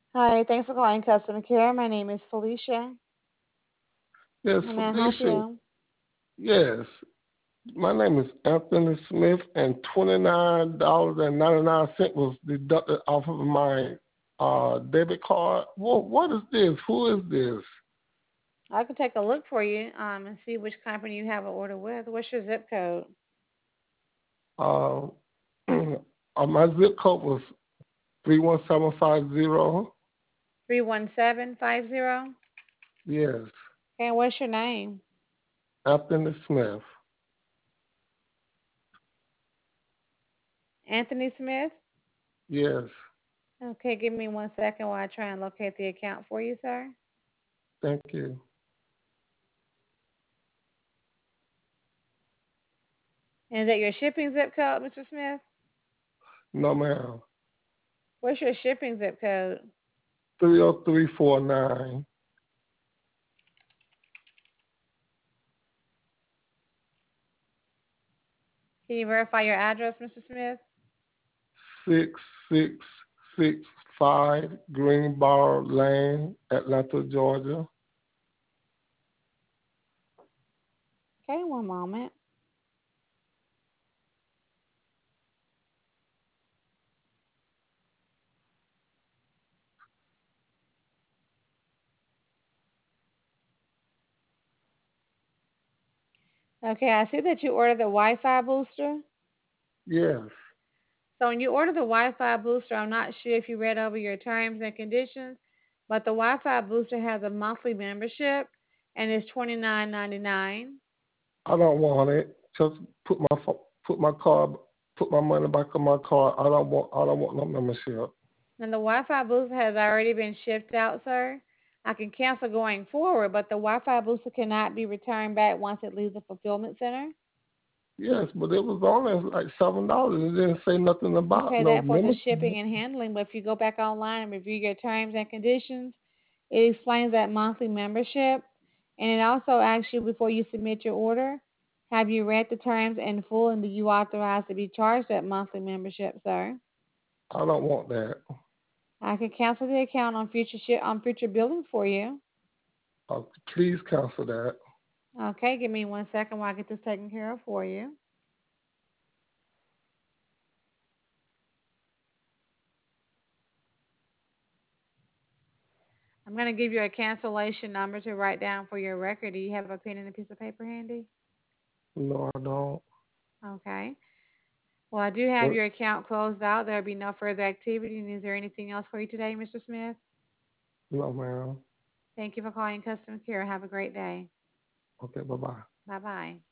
Hi, thanks for calling customer care. My name is Felicia. Yes, How may I help Felicia. you? Yes. My name is Anthony Smith, and $29.99 was deducted off of my debit card. What is this? Who is this? I can take a look for you and see which company you have an order with. What's your zip code? Uh, my zip code was 31750. 31750. Yes, Okay, and what's your name? Anthony Smith. Anthony Smith? Yes, Okay, give me 1 second while I try and locate the account for you, sir. thank you. And is that your shipping zip code, Mr. Smith? No, ma'am. What's your shipping zip code? 30349 Can you verify your address, Mr. Smith? 6665 Greenbar Lane, Atlanta, Georgia. Okay, one moment. Okay, I see that you ordered the Wi-Fi booster. Yes, So when you order the Wi-Fi booster, I'm not sure if you read over your terms and conditions, but the Wi-Fi booster has a monthly membership and it's $29.99. I don't want it. Just put my card, put my money back on my card. I don't want no membership. And the Wi-Fi booster has already been shipped out, sir. I can cancel going forward, but the Wi-Fi booster cannot be returned back once it leaves the fulfillment center. Yes, but it was only like $7. It didn't say nothing about Okay, no that for the membership. shipping and handling, but if you go back online and review your terms and conditions, it explains that monthly membership, and it also asks you before you submit your order, have you read the terms in full and do you authorize to be charged that monthly membership, sir? I don't want that. I can cancel the account on future billing for you. Uh, please cancel that. Okay, give me 1 second while I get this taken care of for you. I'm going to give you a cancellation number to write down for your record. Do you have a pen and a piece of paper handy? No, I don't. Okay. Well, I do have What? your account closed out. There'll be no further activity. And is there anything else for you today, Mr. Smith? No, ma'am. Thank you for calling customer care. Have a great day. Okay, bye bye. Bye bye.